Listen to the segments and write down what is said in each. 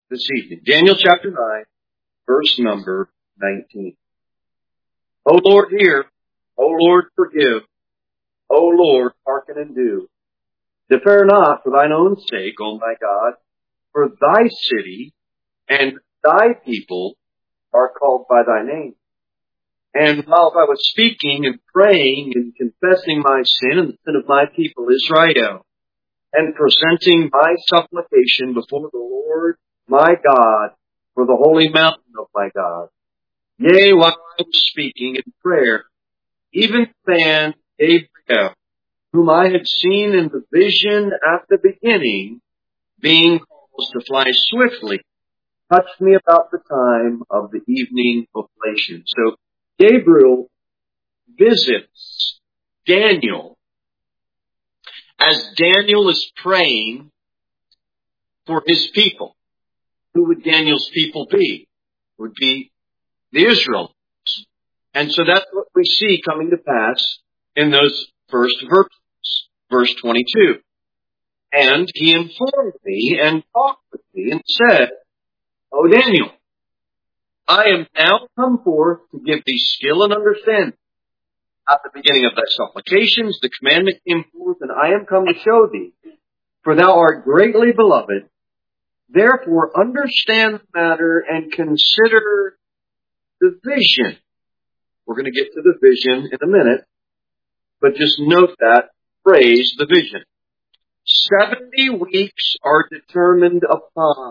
this evening. Daniel chapter 9, verse number 19. O Lord, hear. O Lord, forgive. O Lord, hearken and do. Defer not for thine own sake, O my God, for thy city and thy people are called by thy name. And while I was speaking and praying and confessing my sin and the sin of my people Israel, and presenting my supplication before the Lord my God for the holy mountain of my God, yea, while I was speaking in prayer, even the man Gabriel, whom I had seen in the vision at the beginning, being caused to fly swiftly, touched me about the time of the evening oblation. So Gabriel visits Daniel as Daniel is praying for his people. Who would Daniel's people be? It would be the Israelites. And so that's what we see coming to pass in those first verses. Verse 22. And he informed me and talked with me and said, O Daniel, I am now come forth to give thee skill and understanding. At the beginning of thy supplications, the commandment came forth, and I am come to show thee, for thou art greatly beloved. Therefore, understand the matter and consider the vision. We're going to get to the vision in a minute, but just note that phrase, the vision. 70 weeks are determined upon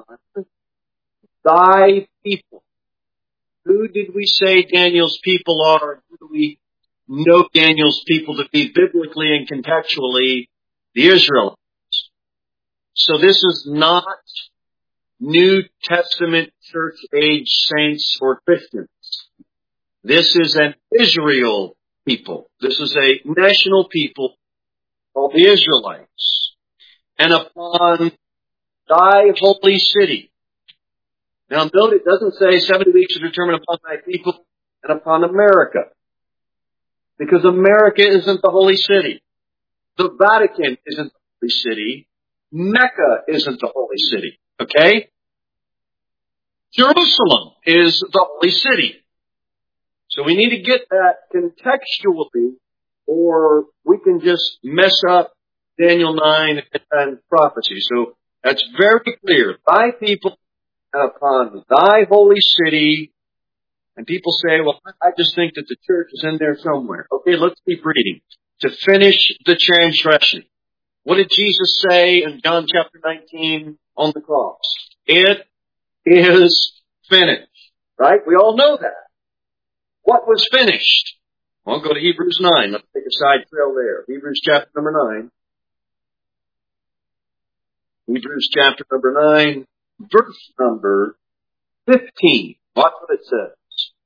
thy people. Who did we say Daniel's people are? Who do we know Daniel's people to be biblically and contextually? The Israelites. So this is not New Testament church age saints or Christians. This is an Israel people. This is a national people called the Israelites. And upon thy holy city. Now note it doesn't say 70 weeks are determined upon thy people and upon America. Because America isn't the holy city. The Vatican isn't the holy city. Mecca isn't the holy city. Okay? Jerusalem is the holy city. So we need to get that contextually, or we can just mess up Daniel 9 and prophecy. So that's very clear. Thy people and upon thy holy city. And people say, well, I just think that the church is in there somewhere. Okay, let's keep reading. To finish the transgression. What did Jesus say in John chapter 19 on the cross? It is finished. Right? We all know that. What was finished? Well, go to Hebrews 9. Let's take a side trail there. Hebrews chapter number 9. Hebrews chapter number 9, verse number 15. Watch what it says.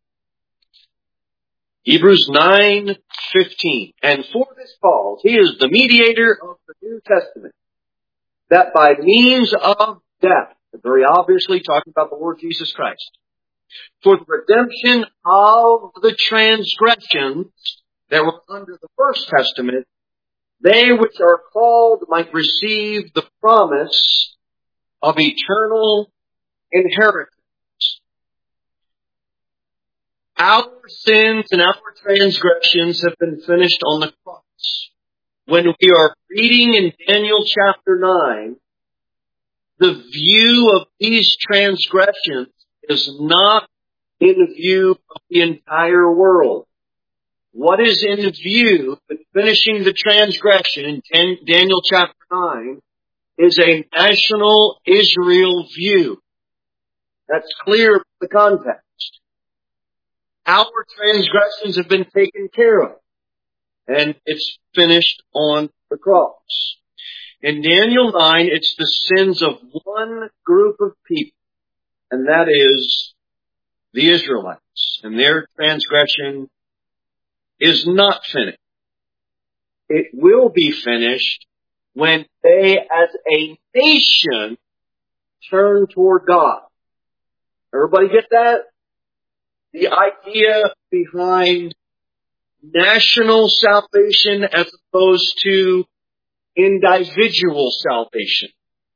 Hebrews 9:15. And for this cause, he is the mediator of the New Testament, that by means of death, very obviously talking about the Lord Jesus Christ, for the redemption of the transgressions that were under the First Testament, they which are called might receive the promise of eternal inheritance. Our sins and our transgressions have been finished on the cross. When we are reading in Daniel chapter 9, the view of these transgressions is not in view of the entire world. What is in view in finishing the transgression in Daniel chapter 9 is a national Israel view. That's clear from the context. Our transgressions have been taken care of. And it's finished on the cross. In Daniel 9, it's the sins of one group of people. And that is the Israelites. And their transgression is not finished. It will be finished when they as a nation turn toward God. Everybody get that? The idea behind national salvation as opposed to individual salvation.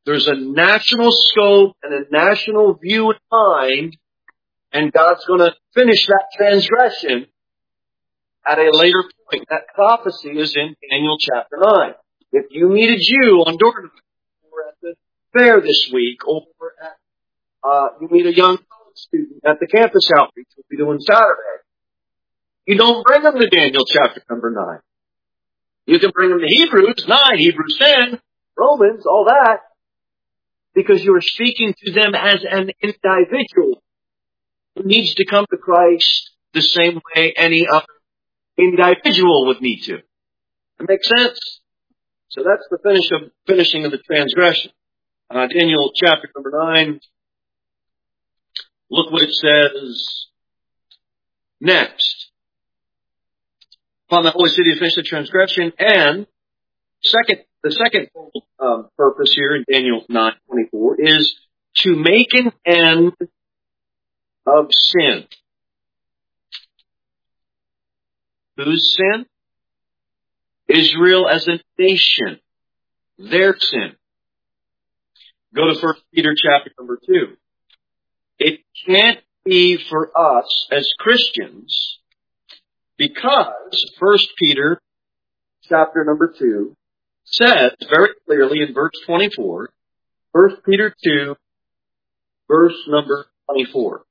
There's a national scope and a national view in mind, and God's going to finish that transgression at a later point. That prophecy is in Daniel chapter 9. If you meet a Jew on door or at the fair this week, or at, you meet a young college student at the campus outreach we'll be doing Saturday, you don't bring them to Daniel chapter number 9. You can bring them to Hebrews 9, Hebrews 10, Romans, all that, because you're speaking to them as an individual who needs to come to Christ the same way any other individual would need to. That makes sense? So that's the finishing of the transgression. Daniel chapter number 9. Look what it says next. Upon the holy city to finish the transgression, and the second purpose here in Daniel 9:24 is to make an end of sin. Whose sin? Israel as a nation. Their sin. Go to 1 Peter chapter number 2. It can't be for us as Christians, because 1 Peter chapter number 2 says very clearly in verse 24, 1 Peter 2, verse number 24.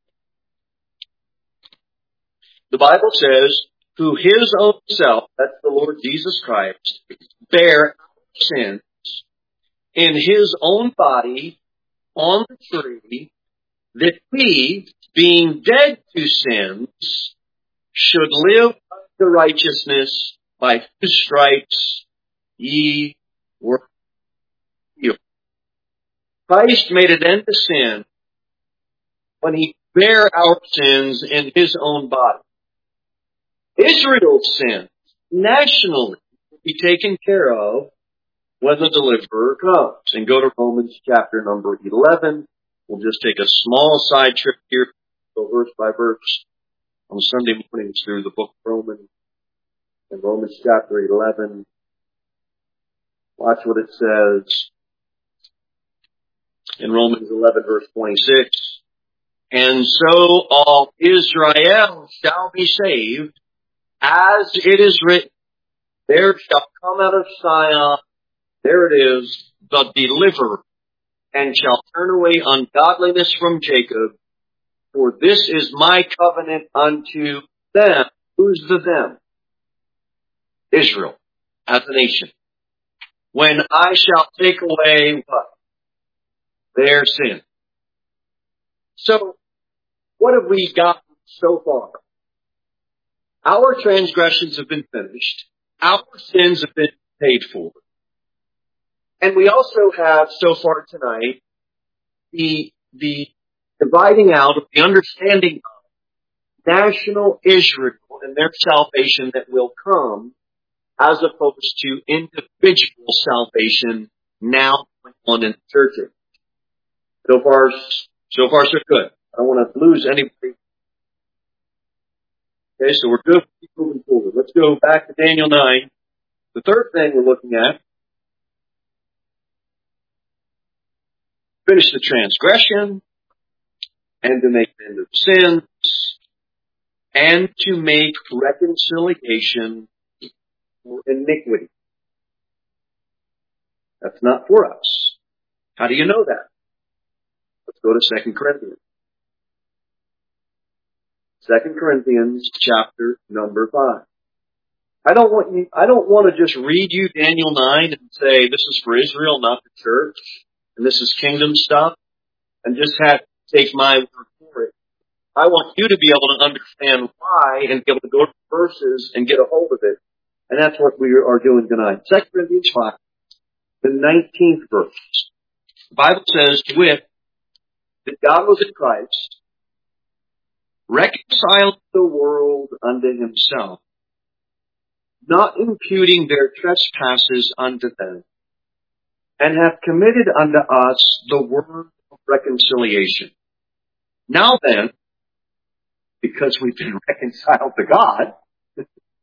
The Bible says, who his own self, that's the Lord Jesus Christ, bare our sins in his own body on the tree, that we, being dead to sins, should live unto righteousness, by whose stripes ye were healed. Christ made an end to sin when he bare our sins in his own body. Israel's sins, nationally, will be taken care of when the deliverer comes. And go to Romans chapter number 11. We'll just take a small side trip here, go verse by verse on Sunday mornings through the book of Romans. In Romans chapter 11, watch what it says in Romans 11 verse 26. And so all Israel shall be saved, as it is written, there shall come out of Zion, there it is, the deliverer, and shall turn away ungodliness from Jacob. For this is my covenant unto them. Who's the them? Israel, as a nation. When I shall take away what? Their sin. So, what have we gotten so far? Our transgressions have been finished. Our sins have been paid for. And we also have, so far tonight, the dividing out of the understanding of national Israel and their salvation that will come, as opposed to individual salvation now going on in the churches. So far, so good. I don't want to lose anybody. Okay, so we're good. Keep moving forward. Let's go back to Daniel 9. The third thing we're looking at, finish the transgression, and to make an end of sins, and to make reconciliation for iniquity. That's not for us. How do you know that? Let's go to 2 Corinthians. 2 Corinthians chapter number 5. I don't want to just read you Daniel 9 and say this is for Israel, not the church, and this is kingdom stuff, and just take my word for it. I want you to be able to understand why and be able to go to verses and get a hold of it. And that's what we are doing tonight. 2 Corinthians 5, the 19th verse. The Bible says, to wit, that God was in Christ, reconciled the world unto himself, not imputing their trespasses unto them, and hath committed unto us the word of reconciliation. Now then, because we've been reconciled to God,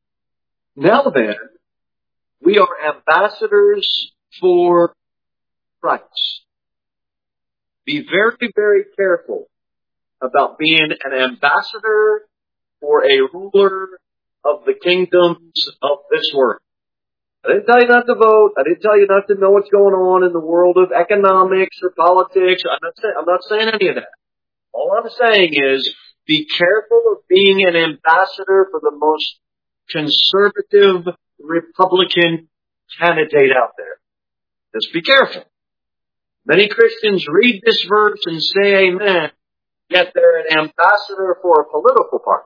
now then, we are ambassadors for Christ. Be very, very careful about being an ambassador for a ruler of the kingdoms of this world. I didn't tell you not to vote. I didn't tell you not to know what's going on in the world of economics or politics. I'm not saying any of that. All I'm saying is be careful of being an ambassador for the most conservative Republican candidate out there. Just be careful. Many Christians read this verse and say amen, yet they're an ambassador for a political party.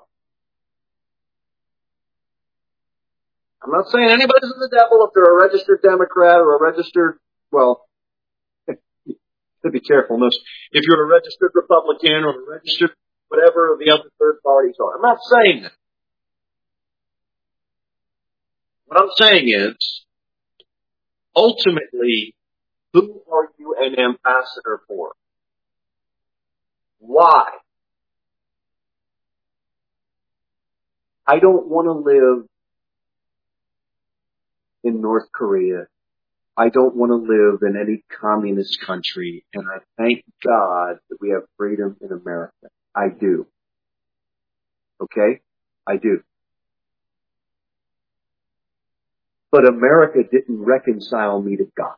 I'm not saying anybody's the devil if they're a registered Democrat or a registered, well, to be careful. If you're a registered Republican or a registered whatever the other third parties are. I'm not saying that. What I'm saying is, ultimately, who are you an ambassador for? Why? I don't want to live in North Korea. I don't want to live in any communist country, and I thank God that we have freedom in America. I do. Okay? I do. But America didn't reconcile me to God.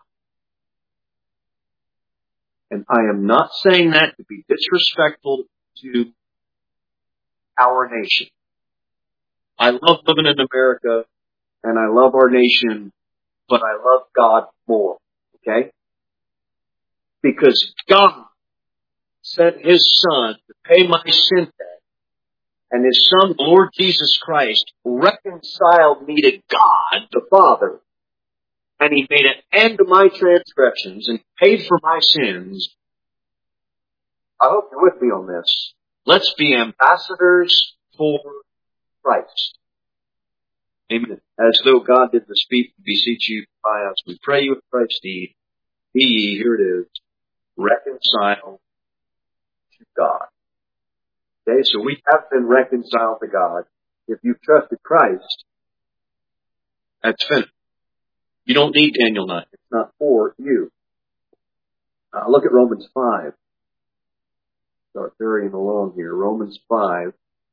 And I am not saying that to be disrespectful to our nation. I love living in America, and I love our nation, but I love God more. Okay? Because God sent His Son to pay my sin debt, and His Son, Lord Jesus Christ, reconciled me to God, the Father, and He made an end to my transgressions and paid for my sins. I hope you're with me on this. Let's be ambassadors for Christ. Amen. As though God did the speak, beseech you by us. We pray you with Christ's deed. Be ye, here it is, reconciled to God. Okay, so we have been reconciled to God. If you've trusted Christ, that's finished. You don't need Daniel 9. It's not for you. Look at Romans 5. Start hurrying along here. Romans 5.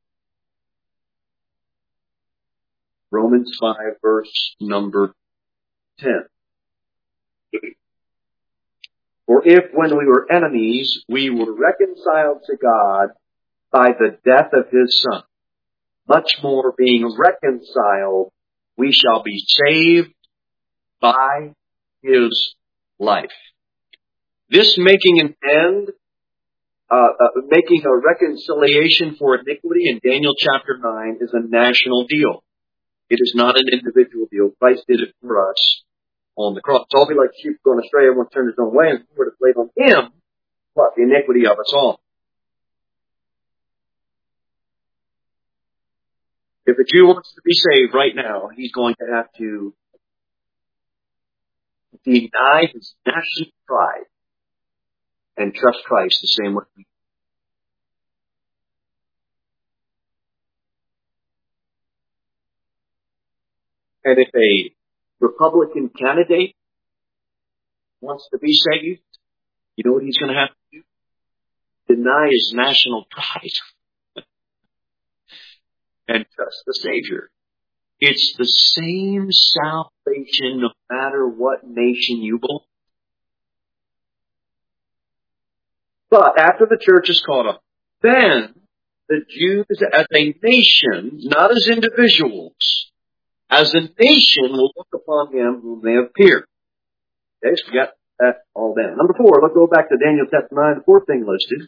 Romans 5, verse number 10. For if when we were enemies, we were reconciled to God by the death of His Son, much more being reconciled, we shall be saved by His life. This making an end, making a reconciliation for iniquity in Daniel chapter 9 is a national deal. It is not an individual deal. Christ did it for us on the cross. It's all be like sheep going astray, everyone turned his own way, and we would have laid on Him, what? The iniquity of us all. If a Jew wants to be saved right now, he's going to have to deny his national pride and trust Christ the same way we do. And if a Republican candidate wants to be saved, you know what he's going to have to do? Deny his national pride and trust the Savior. It's the same salvation no matter what nation you belong to. But after the church is caught up, then the Jews as a nation, not as individuals, as a nation will look upon Him whom they have pierced. Okay, so we got that all down. Number 4, let's go back to Daniel chapter 9, the fourth thing listed.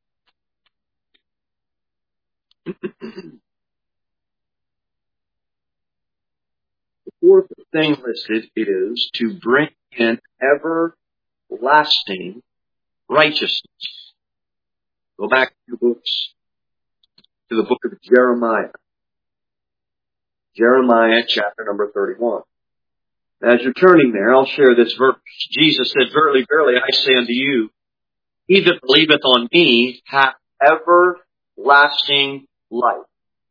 The fourth thing listed is to bring in everlasting righteousness. Go back a few books to the book of Jeremiah. Jeremiah chapter number 31. As you're turning there, I'll share this verse. Jesus said, Verily, verily, I say unto you, he that believeth on me hath everlasting life.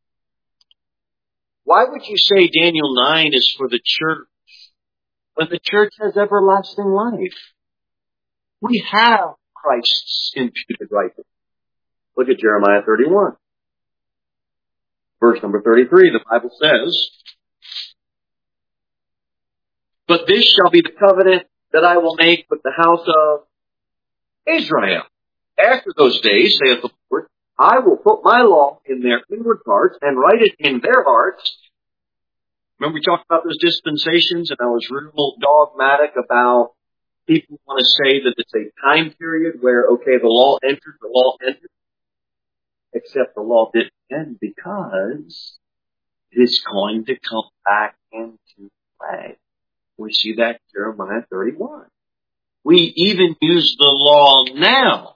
Why would you say Daniel 9 is for the church when the church has everlasting life? We have Christ's imputed righteousness. Look at Jeremiah 31. Verse number 33, the Bible says, "But this shall be the covenant that I will make with the house of Israel. After those days, saith the Lord, I will put my law in their inward parts and write it in their hearts." Remember we talked about those dispensations, and I was real dogmatic about people want to say that it's a time period where, okay, the law entered. Except the law didn't end because it's going to come back into play. We see that in Jeremiah 31. We even use the law now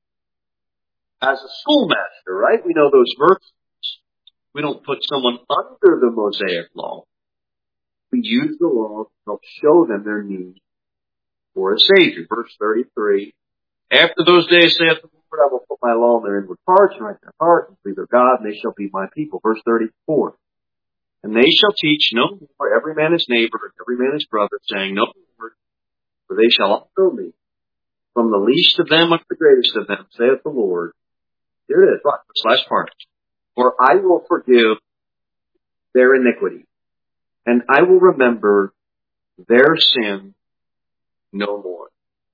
as a schoolmaster, right? We know those verses. We don't put someone under the Mosaic law. We use the law to help show them their need for a Savior. Verse 33, "After those days, saith the Lord, I will put my law in their inward parts, and write in their heart, and be their God, and they shall be my people." Verse 34, "And they shall teach no more every man his neighbor, and every man his brother, saying, No more, for they shall all know me, from the least of them unto the greatest of them, saith the Lord." Here it is, right, this last part. "For I will forgive their iniquity, and I will remember their sin no more."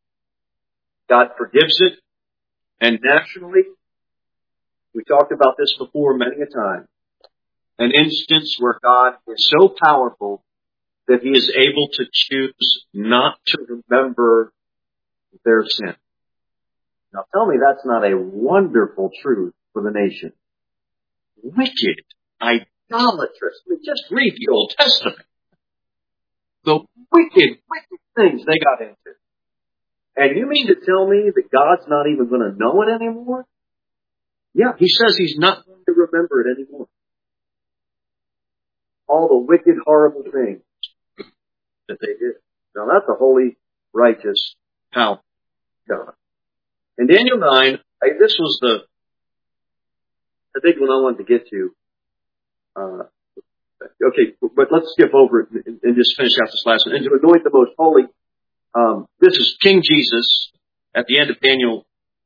God forgives it, and nationally, we talked about this before many a time, an instance where God is so powerful that He is able to choose not to remember their sin. Now tell me that's not a wonderful truth for the nation. Wicked, idolatrous. I mean, just read the Old Testament. The wicked things they got into. And you mean to tell me that God's not even going to know it anymore? Yeah, He says He's not going to remember it anymore. All the wicked, horrible things that they did. Now that's a holy, righteous, powerful God. In Daniel 9, this was the big one I wanted to get to. Okay, but let's skip over it and just finish out this last one. "And to anoint the most holy," this is King Jesus at the end of Daniel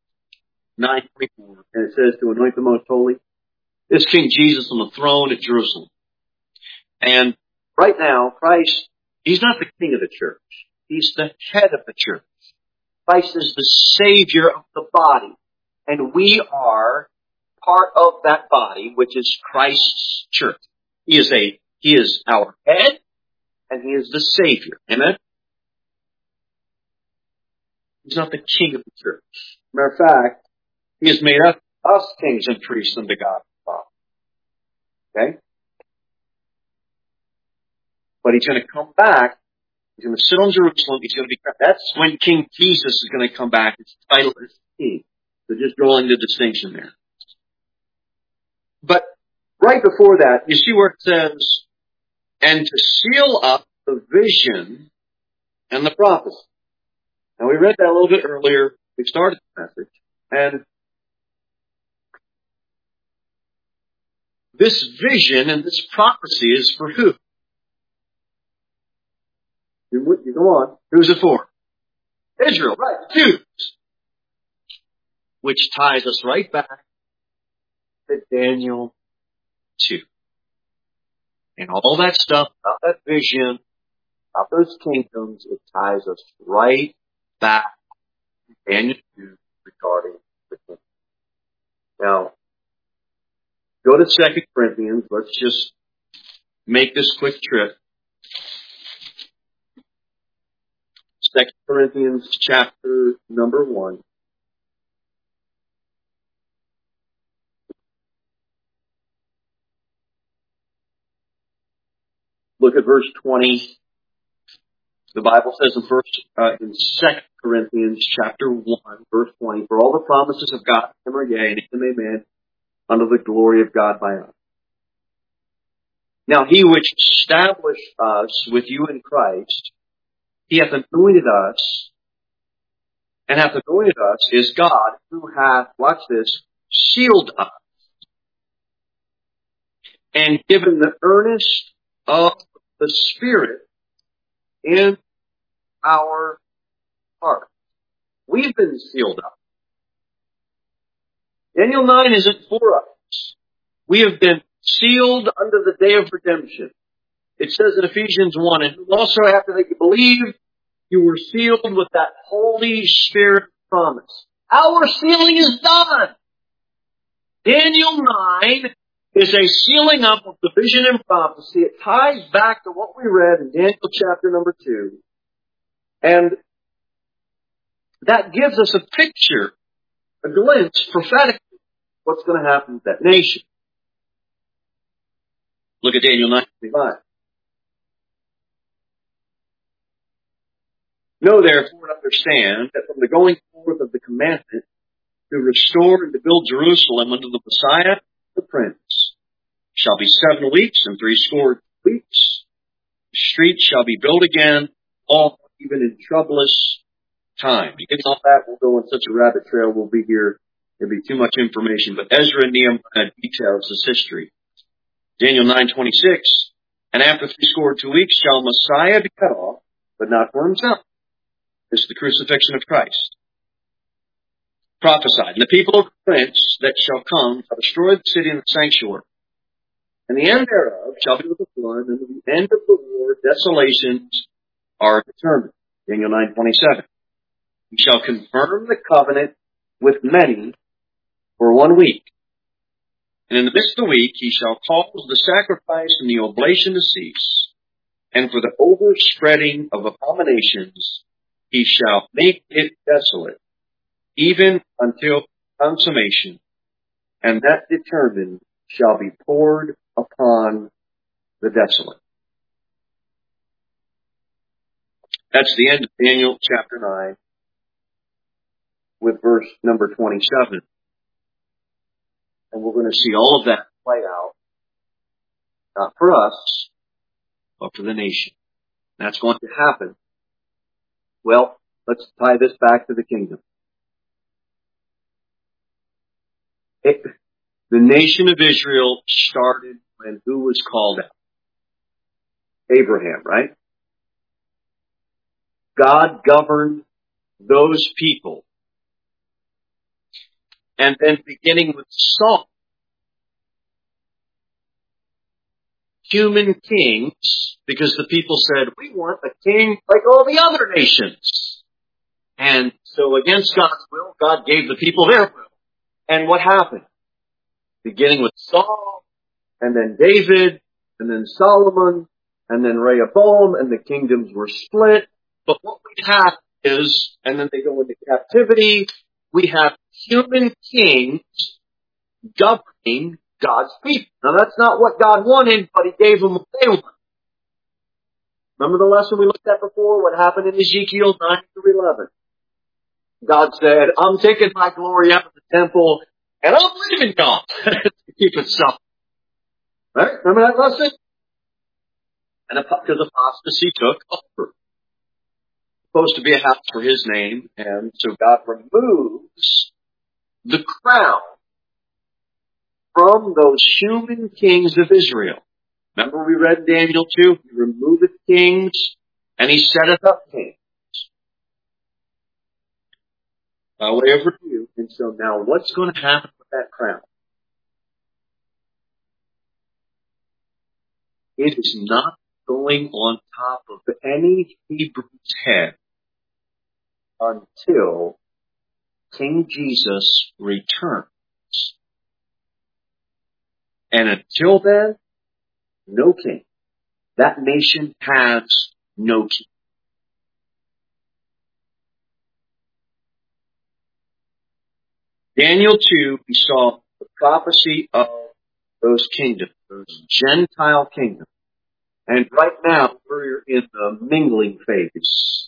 9:24, and it says to anoint the most holy. This King Jesus on the throne at Jerusalem. And right now, Christ, He's not the king of the church. He's the head of the church. Christ is the Savior of the body. And we are part of that body, which is Christ's church. He is our head, and He is the Savior. Amen? He's not the king of the church. Matter of fact, He has made us kings and priests unto God the Father. Okay? But He's going to come back. He's going to sit on Jerusalem. He's going to be. That's when King Jesus is going to come back. His title is King. So just drawing the distinction there. But right before that, you see where it says, "And to seal up the vision and the prophecy." Now we read that a little bit earlier. We started the message. And this vision and this prophecy is for who? You go on. Who's it for? Israel, right, the Jews. Which ties us right back to Daniel 2. And all that stuff, about that vision, about those kingdoms, it ties us right back to Daniel 2 regarding the kingdom. Now, go to 2 Corinthians. Let's just make this quick trip. 2 Corinthians chapter number 1. Look at verse 20. The Bible says in 2 Corinthians chapter 1, verse 20, "For all the promises of God to him are yea, and in him amen, unto the glory of God by us. Now He which established us with you in Christ, He hath anointed us, and hath anointed us is God, who hath," watch this, "sealed us, and given the earnest of the Spirit in our heart." We've been sealed up. Daniel 9 isn't for us. We have been sealed under the day of redemption. It says in Ephesians 1, and also after that you believe, you were sealed with that Holy Spirit promise. Our sealing is done. Daniel 9 is a sealing up of the vision and prophecy. It ties back to what we read in Daniel chapter number 2. And that gives us a picture, a glimpse prophetically, what's going to happen with that nation. Look at Daniel 9:25. Know therefore and understand that from the going forth of the commandment to restore and to build Jerusalem unto the Messiah, the Prince, shall be 7 weeks and 60 weeks. The streets shall be built again, all even in troublous time. To get all that, we'll go on such a rabbit trail. We'll be here. There'll be too much information. But Ezra and Nehemiah details this history. Daniel 9:26. And after 62 weeks shall Messiah be cut off, but not for himself. This is the crucifixion of Christ. Prophesied. And the people of the prince that shall come shall destroy the city and the sanctuary. And the end thereof shall be with the flood, and the end of the war, desolations are determined. Daniel 9:27. He shall confirm the covenant with many for 1 week. And in the midst of the week he shall cause the sacrifice and the oblation to cease. And for the overspreading of abominations he shall make it desolate, even until consummation. And that determined shall be poured upon the desolate. That's the end of Daniel chapter 9 with verse number 27. And we're going to see all of that play out, not for us, but for the nation. That's going to happen. Well, let's tie this back to the kingdom. The nation of Israel started when who was called out? Abraham, right? God governed those people. And then beginning with Saul, human kings, because the people said, we want a king like all the other nations. And so against God's will, God gave the people their will. And what happened? Beginning with Saul, and then David, and then Solomon, and then Rehoboam, and the kingdoms were split. But what we have is, and then they go into captivity, we have human kings governing God's people. Now that's not what God wanted, but He gave them what they wanted. Remember the lesson we looked at before? What happened in Ezekiel 9-11? God said, I'm taking my glory out of the temple, and I'm leaving God to keep it so. Right? Remember that lesson? And because apostasy took over. Supposed to be a house for His name, and so God removes the crown from those human kings of Israel. Remember we read in Daniel 2, He removeth kings, and He setteth up kings. By way of review. And so now what's going to happen with that crown? It is not going on top of any Hebrew's head until King Jesus returns. And until then, no king. That nation has no king. Daniel 2, we saw the prophecy of those kingdoms, those Gentile kingdoms. And right now, we're in the mingling phase.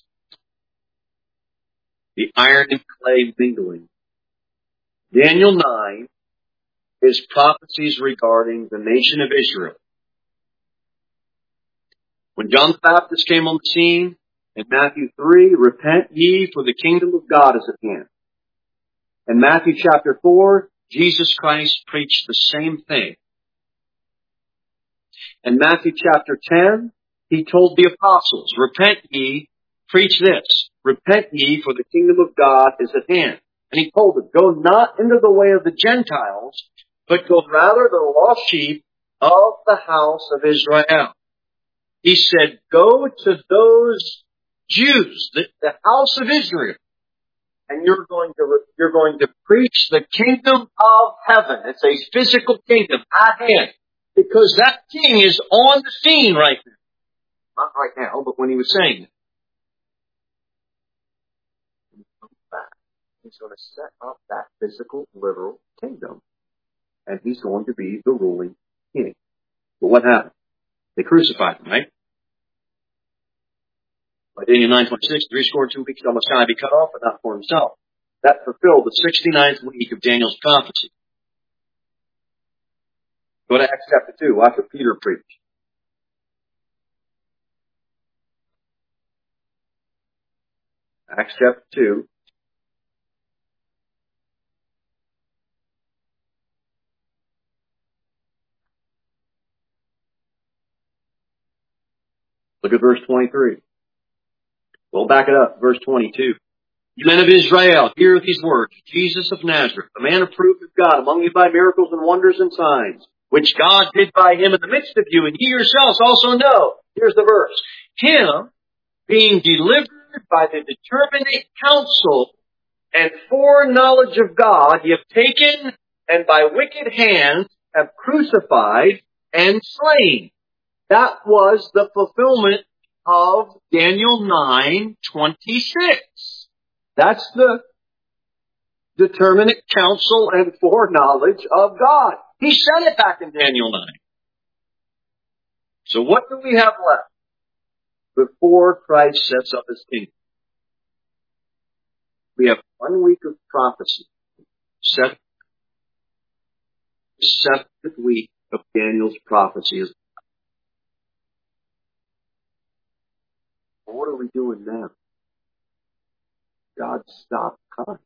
The iron and clay mingling. Daniel 9 is prophecies regarding the nation of Israel. When John the Baptist came on the scene, in Matthew 3, repent ye, for the kingdom of God is at hand. In Matthew chapter 4, Jesus Christ preached the same thing. In Matthew chapter 10, He told the apostles, repent ye, preach this, repent ye, for the kingdom of God is at hand. And he told them, go not into the way of the Gentiles, but go rather to the lost sheep of the house of Israel. He said, go to those Jews, the house of Israel, and you're going to preach the kingdom of heaven. It's a physical kingdom at hand, because that king is on the scene right now. Not right now, but when he was saying it. When he comes back, he's going to set up that physical, literal kingdom, and he's going to be the ruling king. But what happened? They crucified him, right? By Daniel 9:26, 62 weeks shall Messiah be cut off, but not for himself. That fulfilled the 69th week of Daniel's prophecy. Go to Acts chapter 2. Watch what Peter preached. Acts chapter 2. Look at verse 23. We'll back it up. Verse 22. You men of Israel, hear these words. Jesus of Nazareth, a man approved of God among you by miracles and wonders and signs, which God did by him in the midst of you, and ye yourselves also know. Here's the verse. Him, being delivered by the determinate counsel and foreknowledge of God, ye have taken, and by wicked hands have crucified and slain. That was the fulfillment of Daniel 9:26. That's the determinate counsel and foreknowledge of God. He said it back in Daniel 9. So what do we have left before Christ sets up his kingdom? We have 1 week of prophecy. The seventh week of Daniel's prophecy is. What are we doing now? God stopped time.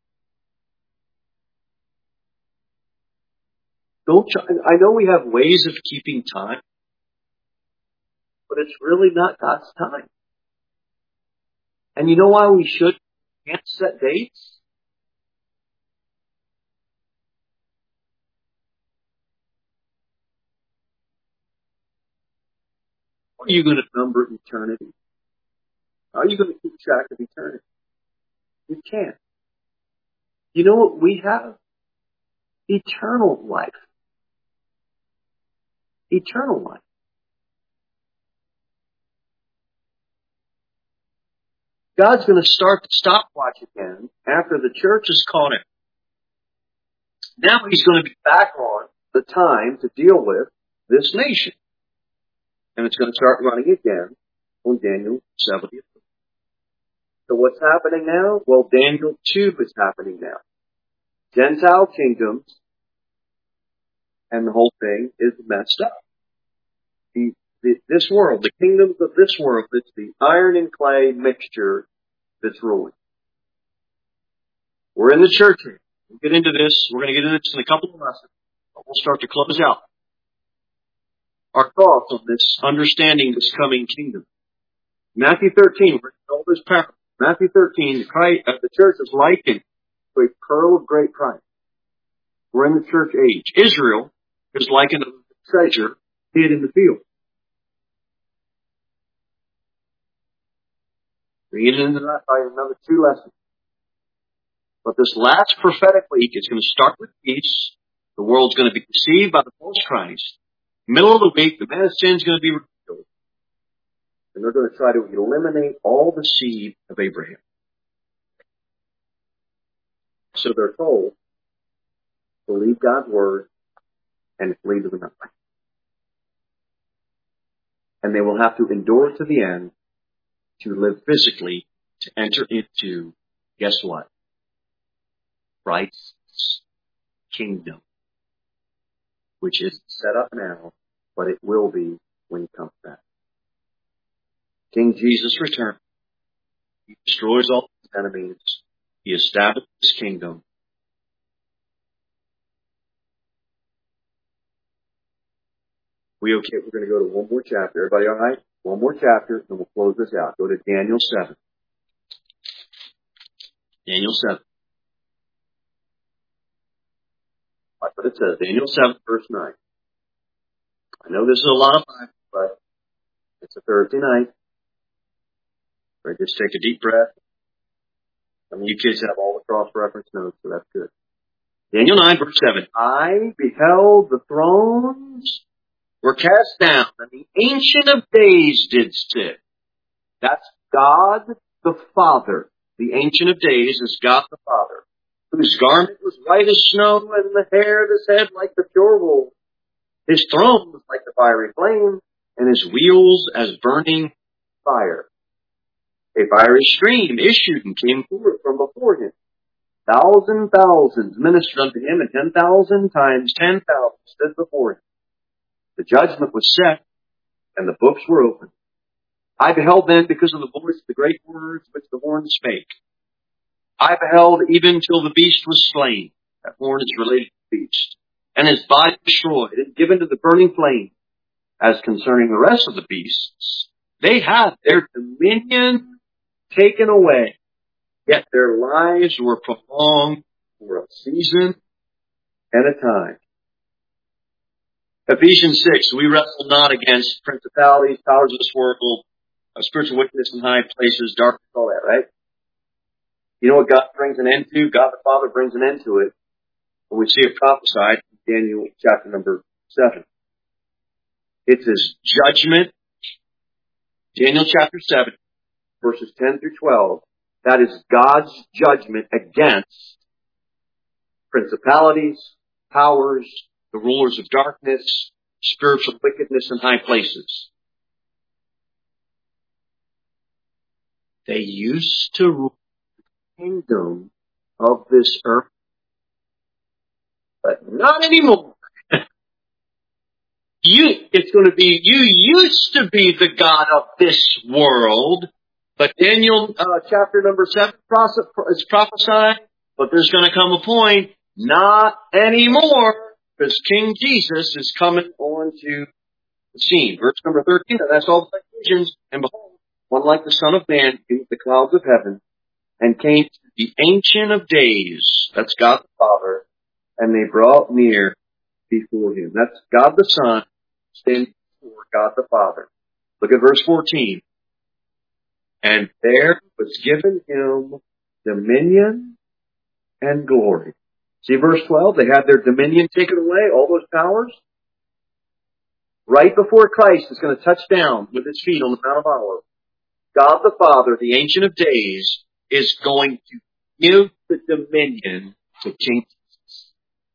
I know we have ways of keeping time, but it's really not God's time. And you know why we can't set dates? How are you going to number eternity? How are you going to keep track of eternity? You can't. You know what we have? Eternal life. Eternal life. God's going to start the stopwatch again after the church is caught in. Now he's going to be back on the time to deal with this nation. And it's going to start running again on Daniel 70th. So what's happening now? Well, Daniel 2 is happening now. Gentile kingdoms and the whole thing is messed up. This world, the kingdoms of this world, it's the iron and clay mixture that's ruling. We're in the church here. We'll get into this. We're going to get into this in a couple of lessons. But we'll start to close out our thoughts on this, understanding this coming kingdom. Matthew 13, we're told this parable. Matthew 13, the church is likened to a pearl of great price. We're in the church age. Israel is likened to a treasure hid in the field. We get into that by another 2 lessons. But this last prophetic week is going to start with peace. The world's going to be deceived by the false Christ. Middle of the week, the man of sin is going to be revealed. And they're going to try to eliminate all the seed of Abraham. So they're told, believe God's word and flee to the mountain. And they will have to endure to the end to live physically to enter into, guess what? Christ's kingdom, which is set up now, but it will be when he comes back. King Jesus returns. He destroys all his enemies. He establishes his kingdom. We okay? We're going to go to one more chapter. Everybody all right? One more chapter, and we'll close this out. Go to Daniel 7. Daniel 7. That's what it says. Daniel 7, verse 9. I know this is a lot of Bible, but it's a Thursday night. Right, just take a deep breath. Some of you kids have all the cross-reference notes, so that's good. Daniel 9, verse 7. I beheld the thrones were cast down, and the Ancient of Days did sit. That's God the Father. The Ancient of Days is God the Father, whose garment was white as snow, and the hair of his head like the pure wool. His throne was like the fiery flame, and his wheels as burning fire. A fiery stream issued and came forth from before him. Thousands ministered unto him, and 10,000 times 10,000 stood before him. The judgment was set, and the books were opened. I beheld then, because of the voice of the great words which the horn spake. I beheld even till the beast was slain. That horn is related to the beast. And his body destroyed and given to the burning flame. As concerning the rest of the beasts, they had their dominion taken away. Yet their lives were prolonged for a season and a time. Ephesians 6, we wrestle not against principalities, powers of this world, spiritual wickedness in high places, darkness, all that, right? You know what God brings an end to? God the Father brings an end to it when we see it prophesied in Daniel chapter number 7. It's his judgment. Daniel chapter 7, verses 10 through 12. That is God's judgment against principalities, powers, the rulers of darkness, spiritual wickedness in high places. They used to rule the kingdom of this earth, but not anymore. It's going to be, you used to be the God of this world, but Daniel chapter number 7 is prophesying, but there's going to come a point, not anymore, because King Jesus is coming on to the scene. Verse number 13, that's all the visions, and behold, one like the Son of Man came with the clouds of heaven, and came to the Ancient of Days, that's God the Father, and they brought near before him. That's God the Son standing before God the Father. Look at verse 14. And there was given him dominion and glory. See verse 12? They had their dominion taken away, all those powers. Right before Christ is going to touch down with his feet on the Mount of Olives, God the Father, the Ancient of Days, is going to give the dominion to King Jesus.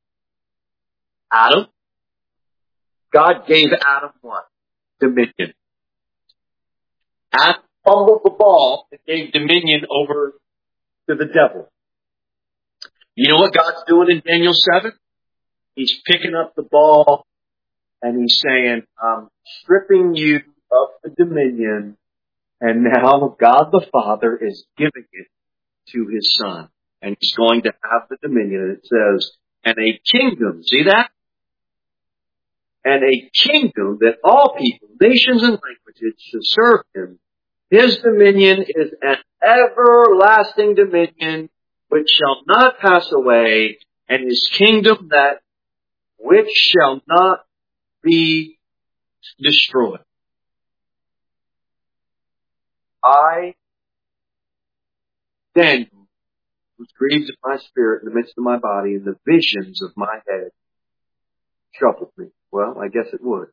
Adam. God gave Adam what? Dominion. Adam fumbled the ball and gave dominion over to the devil. You know what God's doing in Daniel 7? He's picking up the ball and he's saying, I'm stripping you of the dominion, and now God the Father is giving it to his Son. And he's going to have the dominion. And it says, and a kingdom, see that? And a kingdom that all people, nations and languages should serve him. His dominion is an everlasting dominion which shall not pass away, and his kingdom that which shall not be destroyed. I, Daniel, was grieved in my spirit in the midst of my body, and the visions of my head troubled me. Well, I guess it would.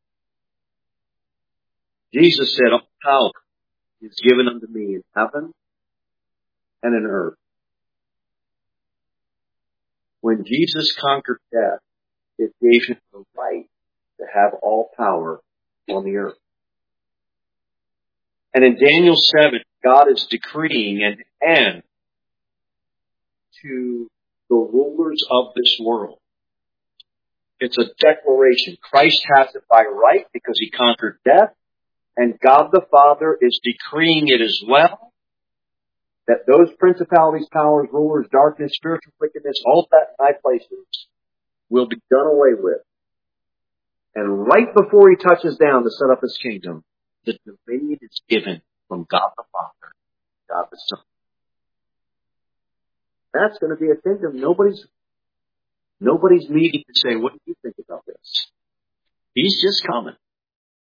Jesus said, all power is given unto me in heaven and in earth. When Jesus conquered death, it gave him the right to have all power on the earth. And in Daniel 7, God is decreeing an end to the rulers of this world. It's a declaration. Christ has it by right because he conquered death, and God the Father is decreeing it as well, that those principalities, powers, rulers, darkness, spiritual wickedness, all that in high places will be done away with. And right before he touches down to set up his kingdom, the dominion is given from God the Father, God the Son. That's going to be a kingdom. Nobody's meeting to say, what do you think about this? He's just coming.